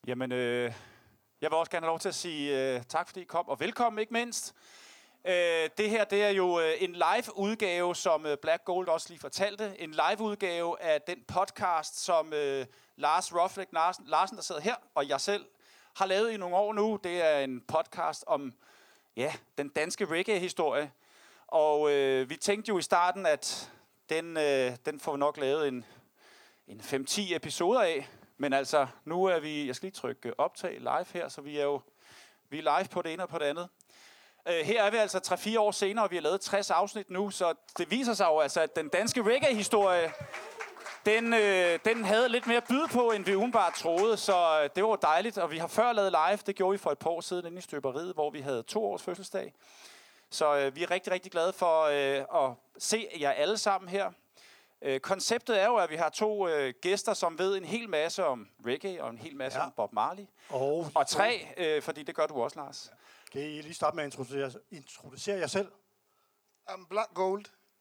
Jamen, jeg vil også gerne have lov til at sige tak, fordi I kom, og velkommen ikke mindst. Det her, det er jo en live-udgave, som Black Gold også lige fortalte. En live-udgave af den podcast, som Lars Roflæk Larsen, der sidder her, og jeg selv har lavet i nogle år nu. Det er en podcast om den danske reggae-historie. Og vi tænkte jo i starten, at den får vi nok lavet en 5-10 episoder af. Men altså, nu er vi... Jeg skal lige trykke optag live her, så vi er live på det ene og på det andet. Her er vi altså 3-4 år senere, og vi har lavet 60 afsnit nu, så det viser sig jo altså, at den danske reggae-historie, den havde lidt mere at byde på, end vi umiddelbart troede, så det var dejligt. Og vi har før lavet live, det gjorde vi for et par år siden inde i Støberiet, hvor vi havde 2 års fødselsdag. Så vi er rigtig, rigtig glade for at se jer alle sammen her. Konceptet er jo, at vi har 2 gæster, som ved en hel masse om reggae og en hel masse om Bob Marley. Og 3, fordi det gør du også, Lars. Kan I lige starte med at introducere jer selv? I'm Black Gold.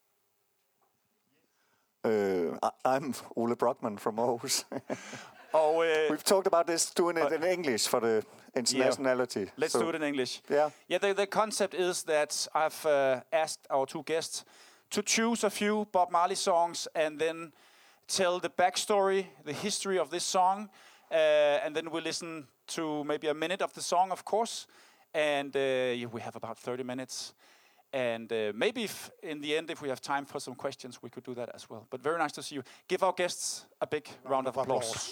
I'm Ole Brockman from Aarhus. We've talked about this, doing it in English for the internationality. Yeah. Let's do it in English. Yeah. The concept is that I've asked our 2 guests to choose a few Bob Marley songs and then tell the backstory, the history of this song, and then we'll listen to maybe a minute of the song, of course, and we have about 30 minutes. And maybe if, in the end, if we have time for some questions, we could do that as well. But very nice to see you. Give our guests a big round of applause.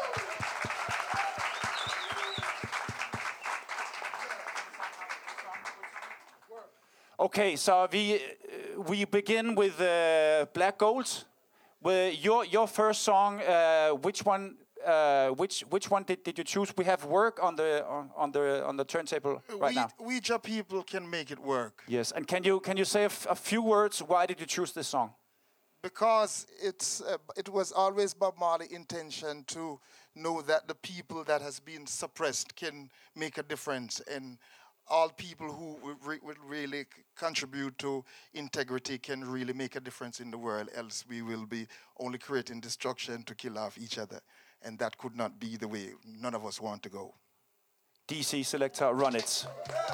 Okay, so we begin with Black Gold. With your first song, which one did you choose? We have work on the turntable right now. We Jah people can make it work. Yes, and can you say a few words? Why did you choose this song? Because it was always Bob Marley's intention to know that the people that has been suppressed can make a difference, and all people who will really contribute to integrity can really make a difference in the world. Else we will be only creating destruction to kill off each other. And that could not be the way none of us want to go. DC selector, run it.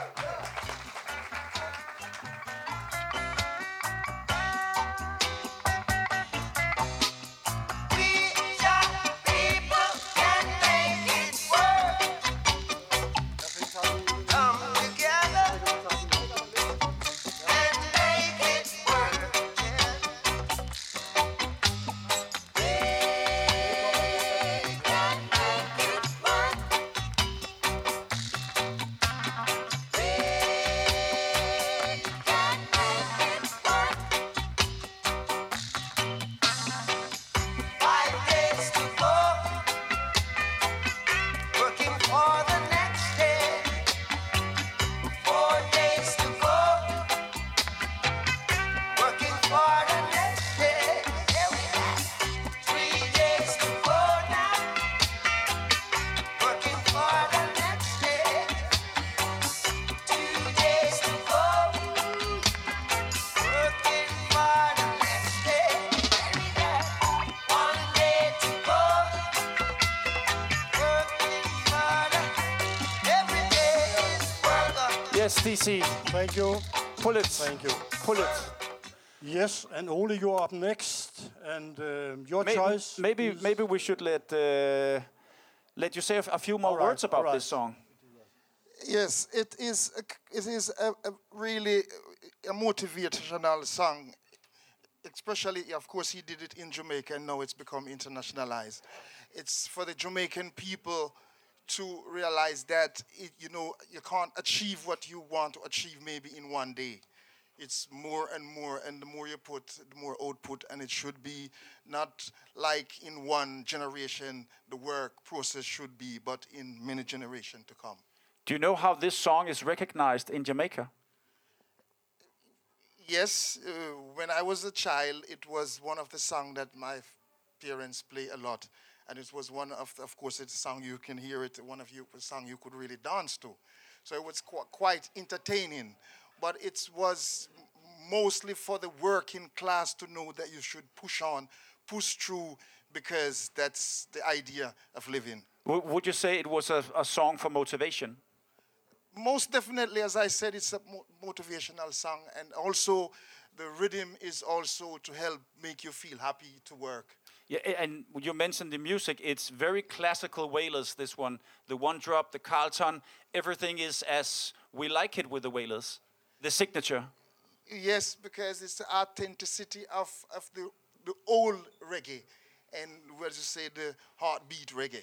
DC. Thank you. Pull it. Thank you. Pull it. Yes, and Ole, you're up next, and your choice. Maybe we should let you say a few more words about this song. Yes, it is a really a motivational song. Especially, of course, he did it in Jamaica, and now it's become internationalized. It's for the Jamaican people to realize that you can't achieve what you want to achieve maybe in one day. It's more and more, and the more you put, the more output, and it should be not like in one generation the work process should be, but in many generations to come. Do you know how this song is recognized in Jamaica? Yes, when I was a child, it was one of the songs that my parents play a lot. And it was one of course, it's a song you can hear it, a song you could really dance to. So it was quite entertaining. But it was mostly for the working class to know that you should push on, push through, because that's the idea of living. Would you say it was a song for motivation? Most definitely, as I said, it's a motivational song, and also the rhythm is also to help make you feel happy to work. Yeah, and you mentioned the music. It's very classical Wailers, this one. The one drop, the Carlton, everything is as we like it with the Wailers. The signature. Yes, because it's the authenticity of the old reggae, and what you say, the heartbeat reggae.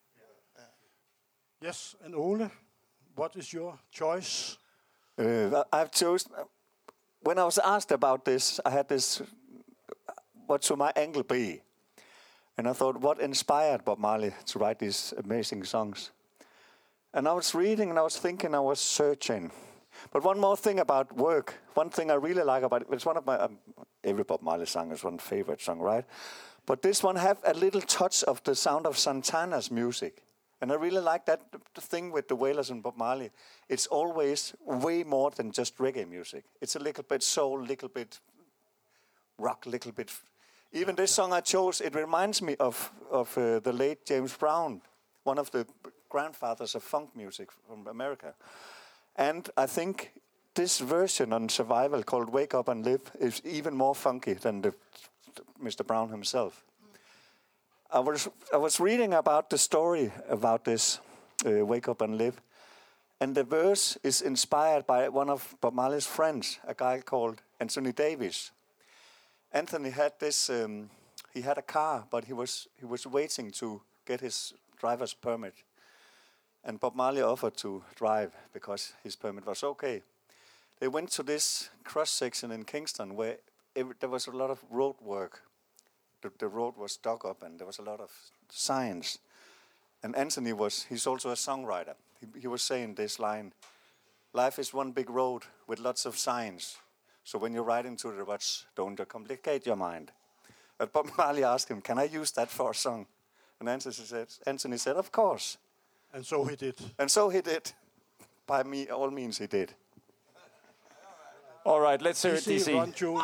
Yes, and Ole, what is your choice? I've chosen. When I was asked about this, I had this. What should my angle be? And I thought, what inspired Bob Marley to write these amazing songs? And I was reading, and I was thinking, I was searching. But one more thing about work. One thing I really like about it. It's one of my every Bob Marley song is one favorite song, right? But this one have a little touch of the sound of Santana's music. And I really like that thing with the Wailers and Bob Marley. It's always way more than just reggae music. It's a little bit soul, little bit rock, little bit. Even this song I chose, it reminds me of the late James Brown, one of the grandfathers of funk music from America. And I think this version on Survival called Wake Up and Live is even more funky than the Mr. Brown himself. I was reading about the story about this Wake Up and Live, and the verse is inspired by one of Bob Marley's friends, a guy called Anthony Davis. Anthony had this. He had a car, but he was waiting to get his driver's permit, and Bob Marley offered to drive because his permit was okay. They went to this cross section in Kingston where there was a lot of road work. The road was dug up and there was a lot of signs. And Anthony he's also a songwriter. He was saying this line, life is one big road with lots of signs. So when you ride into the ruts, don't complicate your mind. But Bob Marley asked him, can I use that for a song? And Anthony said, of course. And so he did. And so he did. By all means he did. All right, let's hear it, DC. Run tune.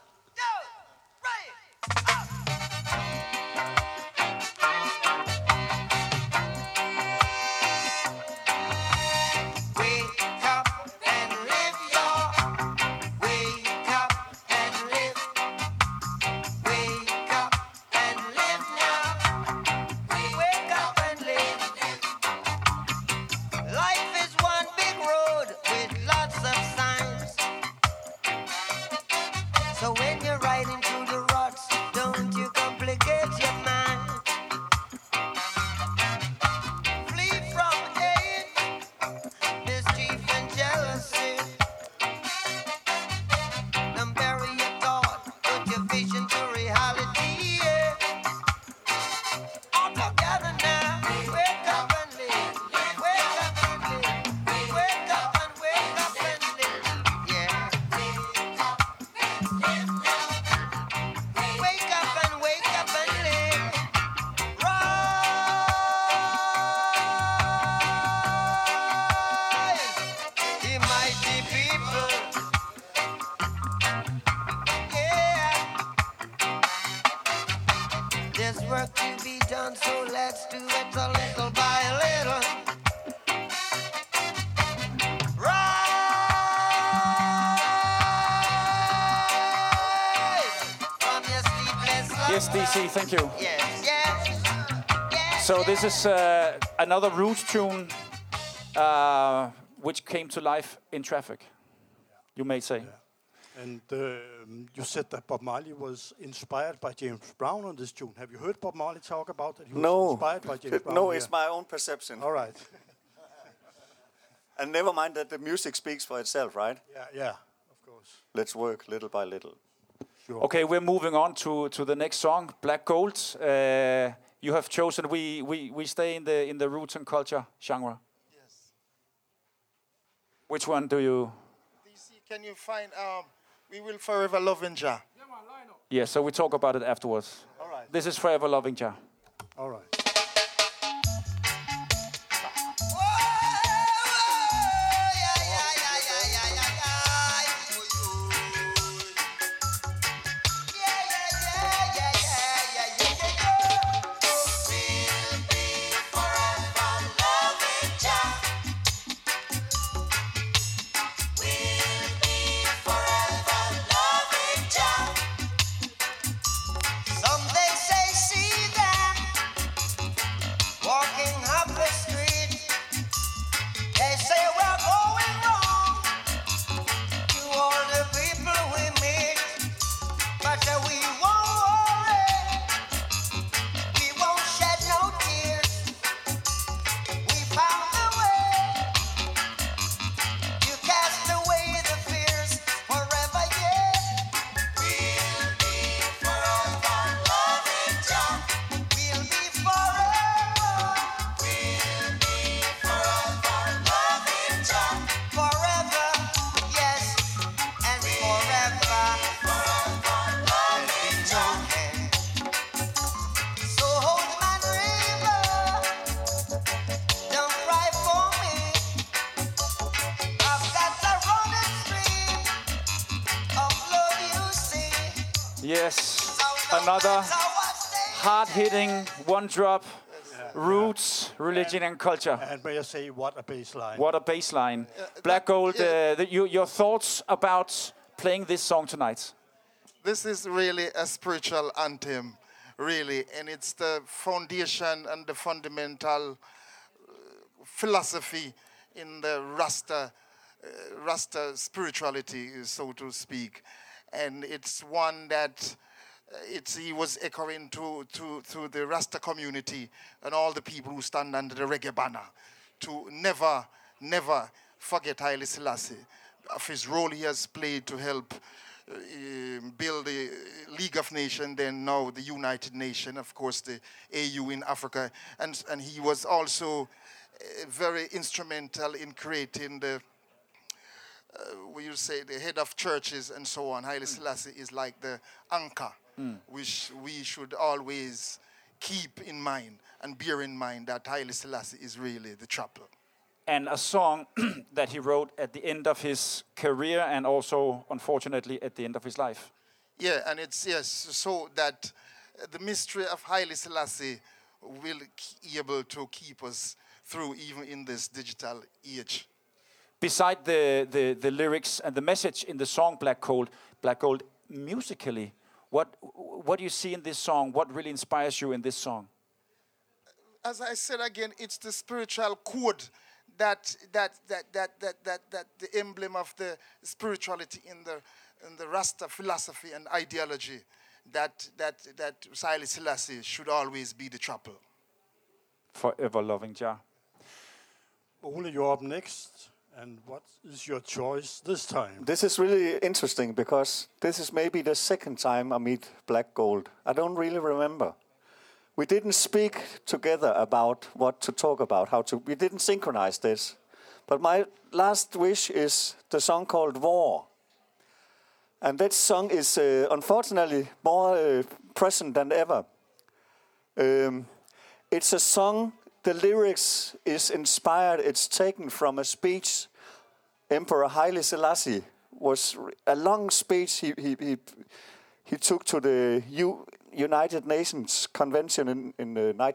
Yes, DC, thank you. So this is another Roots tune which came to life in traffic, you may say. Yeah. And you said that Bob Marley was inspired by James Brown on this tune. Have you heard Bob Marley talk about that? He was inspired by James Brown. No, it's my own perception. All right. And never mind that the music speaks for itself, right? Yeah, of course. Let's work little by little. Sure. Okay, we're moving on to the next song, Black Gold. You have chosen, we stay in the roots and culture genre. Yes. Which one do you? DC, can you find We Will Forever Loving Jah? Yeah, so we talk about it afterwards. All right. This is Forever Loving Jah. All right. We'll be forever. Yes, another hard-hitting, one-drop, roots, religion and culture. And may I say, what a bass line. What a bass line. Black Gold, your thoughts about playing this song tonight? This is really a spiritual anthem, really, and it's the foundation and the fundamental philosophy in the Rasta spirituality, so to speak. And it's one that he was echoing to the Rasta community and all the people who stand under the reggae banner to never forget Haile Selassie, of his role he has played to help build the League of Nations, then now the United Nations, of course the AU in Africa, and he was also very instrumental in creating the the head of churches and so on. Haile Selassie is like the anchor, which we should always keep in mind and bear in mind that Haile Selassie is really the chapel. And a song that he wrote at the end of his career and also, unfortunately, at the end of his life. Yeah, and it's, so that the mystery of Haile Selassie will be able to keep us through even in this digital age. Beside the lyrics and the message in the song Black Gold, musically, what do you see in this song? What really inspires you in this song? As I said again, it's the spiritual code that the emblem of the spirituality in the Rasta philosophy and ideology that Haile Selassie should always be the chapel. Forever loving Jah. Ole, you're up next. And what is your choice this time? This is really interesting because this is maybe the second time I meet Black Gold. I don't really remember. We didn't speak together about what to talk about, we didn't synchronize this. But my last wish is the song called War. And that song is unfortunately more present than ever. It's a song, the lyrics is inspired, it's taken from a speech Emperor Haile Selassie was a long speech he took to the United Nations Convention in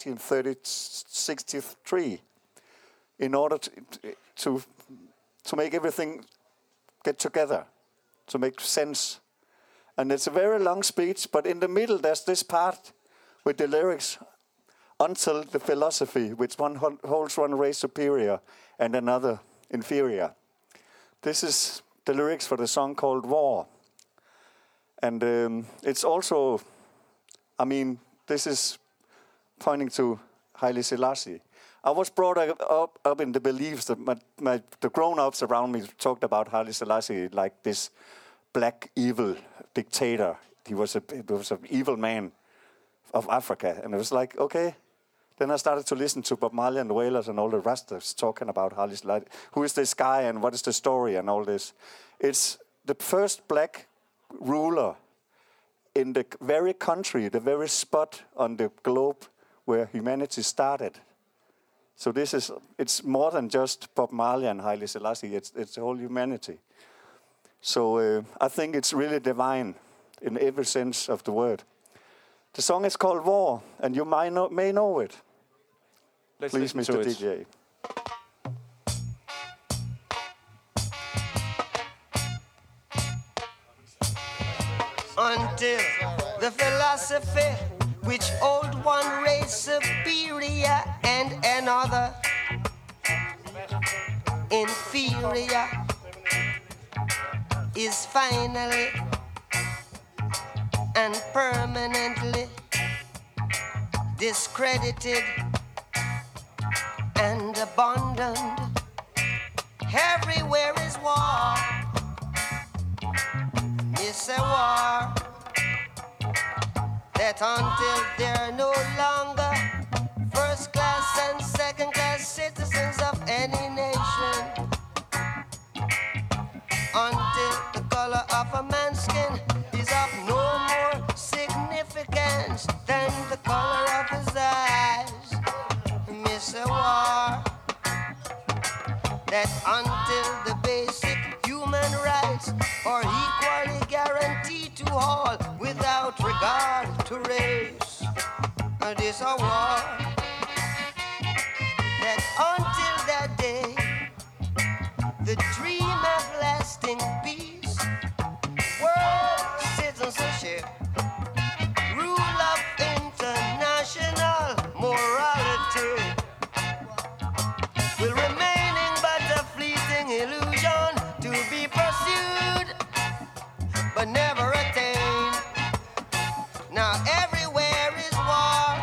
1963 in order to make everything get together, to make sense. And it's a very long speech, but in the middle there's this part with the lyrics, until the philosophy, which one holds one race superior and another inferior. This is the lyrics for the song called War. And it's also, this is pointing to Haile Selassie. I was brought up in the beliefs that the grown-ups around me talked about Haile Selassie like this black, evil dictator. He was an evil man of Africa. And it was like, okay. Then I started to listen to Bob Marley and the Wailers and all the Rastas talking about Haile Selassie. Who is this guy and what is the story and all this? It's the first black ruler in the very country, the very spot on the globe where humanity started. So it's more than just Bob Marley and Haile Selassie. It's the whole humanity. So I think it's really divine in every sense of the word. The song is called War, and you may know it. Please, Mr. DJ. Until the philosophy which old one race superior and another inferior is finally and permanently discredited and abandoned. Everywhere is war. It's a war that until they're no longer first class and second class citizens of any nation, until the color of a man's skin is of no more significance than the color of his eyes. Miss a war that until the basic human rights are equally guaranteed to all without without regard to race. This a war that until that day, the dream of lasting peace, world citizenship, rule of international morality will remaining but a fleeting illusion to be pursued but never attained. Now everywhere is war.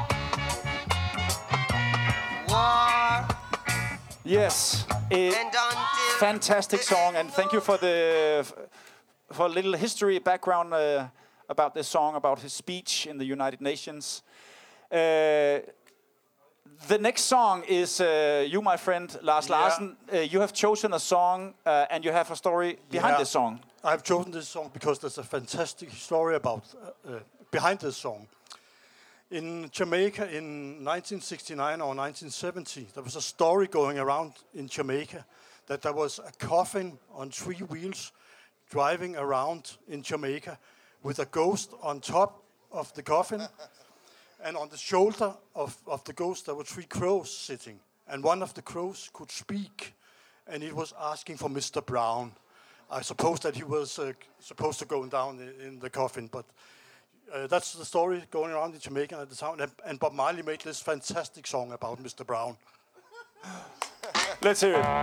War. Yes, fantastic song, and thank you for a little history background about this song, about his speech in the United Nations. The next song is you, my friend Lars Larsen. You have chosen a song, and you have a story behind this song. I've chosen this song because there's a fantastic story about behind this song. In Jamaica in 1969 or 1970, there was a story going around in Jamaica that there was a coffin on 3 wheels driving around in Jamaica with a ghost on top of the coffin. And on the shoulder of the ghost, there were 3 crows sitting. And one of the crows could speak. And it was asking for Mr. Brown. I suppose that he was supposed to go down in the coffin, but that's the story going around in Jamaica at the time. And Bob Marley made this fantastic song about Mr. Brown. Let's hear it.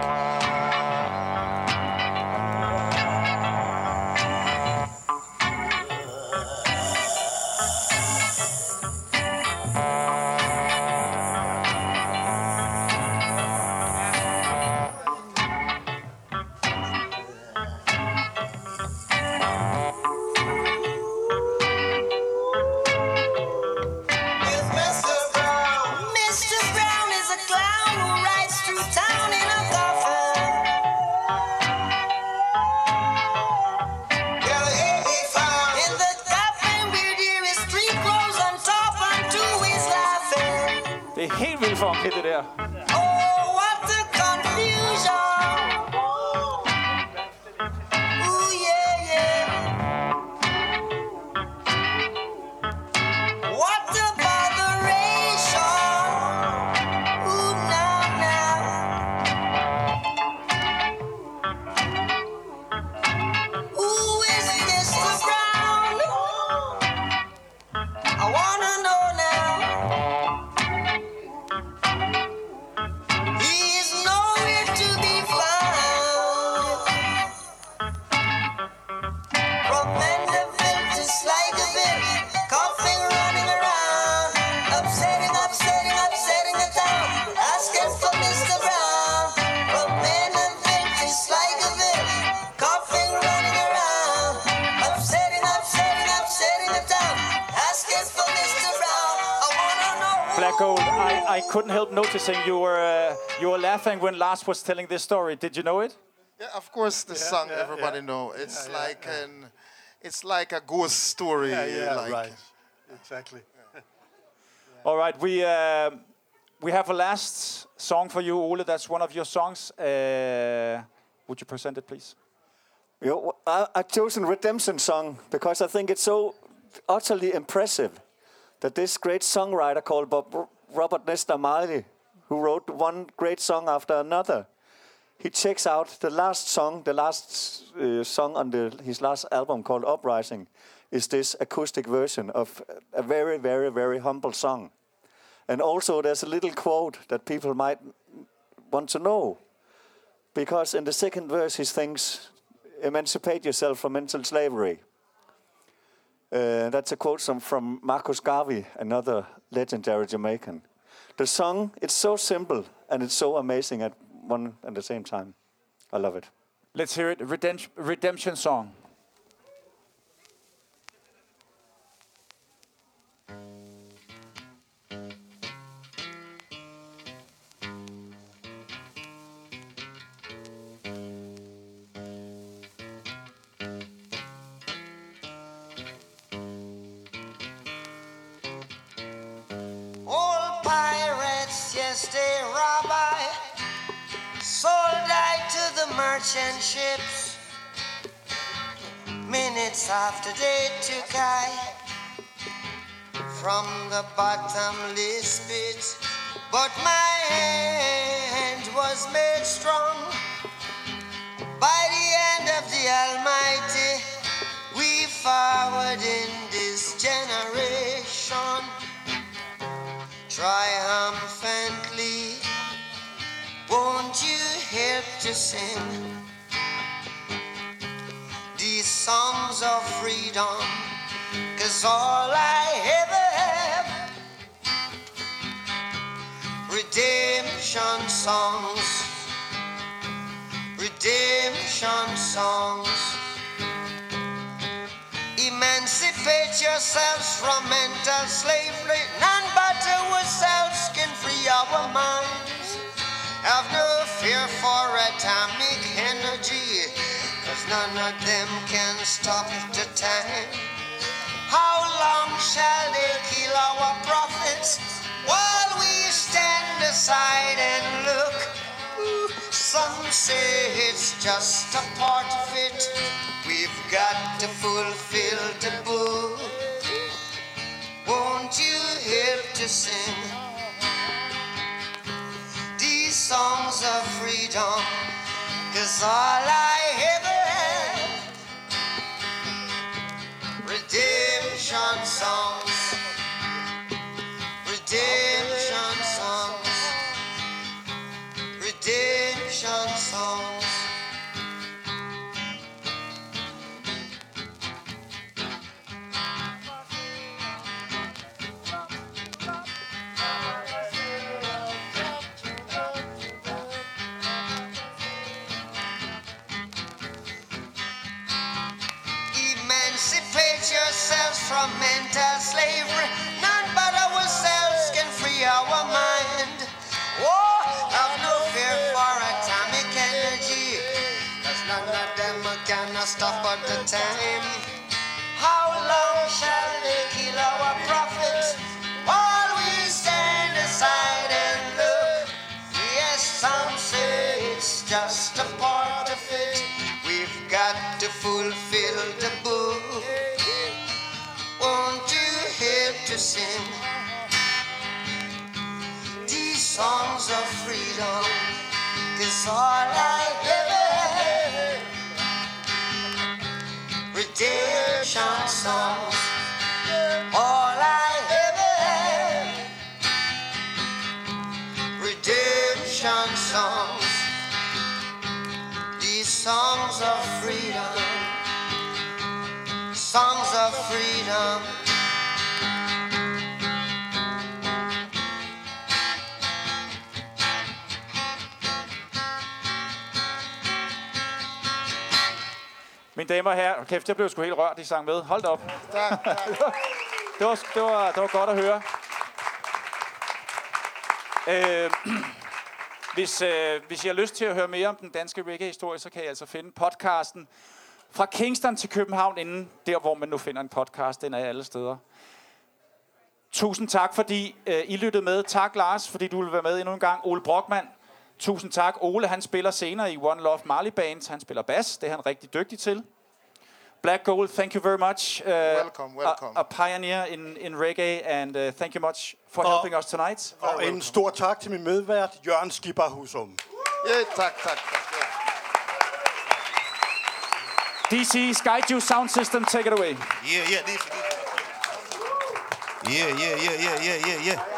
Det er helt vildt funky, det der. Oh, what a confusion. Ooh, yeah, yeah. What a botheration. Ooh, now, now. Who is Mr. Brown? I wanna know now. He's nowhere to be found. From Mandeville to Sliderville, coughing, running around, upsetting, upsetting, upsetting the town, asking for Mr. Brown. From Mandeville to Sliderville, coughing, running around, upsetting, upsetting, upsetting the town, asking for Mr. Brown. I wanna know. Black Gold, I couldn't help noticing you were laughing when Lars was telling this story. Did you know it? Yeah, of course, the song everybody know. It's it's like a ghost story. Right. Exactly. All right, we have a last song for you, Ole. That's one of your songs. Would you present it, please? I've chosen Redemption Song because I think it's so utterly impressive that this great songwriter called Robert Nesta Marley, who wrote one great song after another, he checks out the last song on his last album called Uprising, is this acoustic version of a very, very, very humble song. And also there's a little quote that people might want to know, because in the second verse he sings, "Emancipate yourself from mental slavery." That's a quote from Marcus Garvey, another legendary Jamaican. The song, it's so simple and it's so amazing at one and the same time. I love it. Let's hear it. Redemption Song. All pirates, yes, they rob I, sold I to the merchant ships. Minutes after they took I from the bottomless pit, but my hand was made strong by the hand of the Almighty. We forward in this generation triumphantly. Won't you help to sing these songs of freedom? 'Cause all I ever have, redemption songs, redemption songs. Emancipate yourselves from mental slavery. None but ourselves can free our minds. Have no fear for atomic energy, 'cause none of them can stop the time. How long shall they kill our prophets while we stand aside and look? Some say it's just a part of it. We've got to fulfill the book. Won't you help to sing these songs of freedom? 'Cause all I ever have, redemption songs, redemption songs, redemption songs. Emancipate yourselves from mental slavery. None but ourselves can free our mind. Oh, have no fear for atomic energy, 'cause none of them can stop at the time. How long shall they kill our prophets while we stand aside and look? Yes, some say it's just a part of it. We've got to fulfill the book. Won't you help to sing these songs of freedom? 'Cause all I ever had, redemption songs. All I ever had, redemption songs. These songs of freedom, songs of freedom. Mine damer og herrer, kæft, jeg blev sgu helt rørt, de sang med. Hold da op. Tak, tak. Det var godt at høre. Hvis I har lyst til at høre mere om den danske reggae-historie, så kan I altså finde podcasten Fra Kingston til København, inden der, hvor man nu finder en podcast. Den er alle steder. Tusind tak, fordi I lyttede med. Tak, Lars, fordi du vil være med endnu en gang. Ole Brockmann. Tusind tak. Ole, han spiller senere i One Love Marley Band. Han spiller bass. Det er han rigtig dygtig til. Black Gold, thank you very much. Welcome. A pioneer in reggae, and thank you much for helping us tonight. Og en stor tak til min medvært, Jørgen Skipper Husum. Ja, tak. DC Skyjuice Sound System, take it away. Yeah, this. Yeah.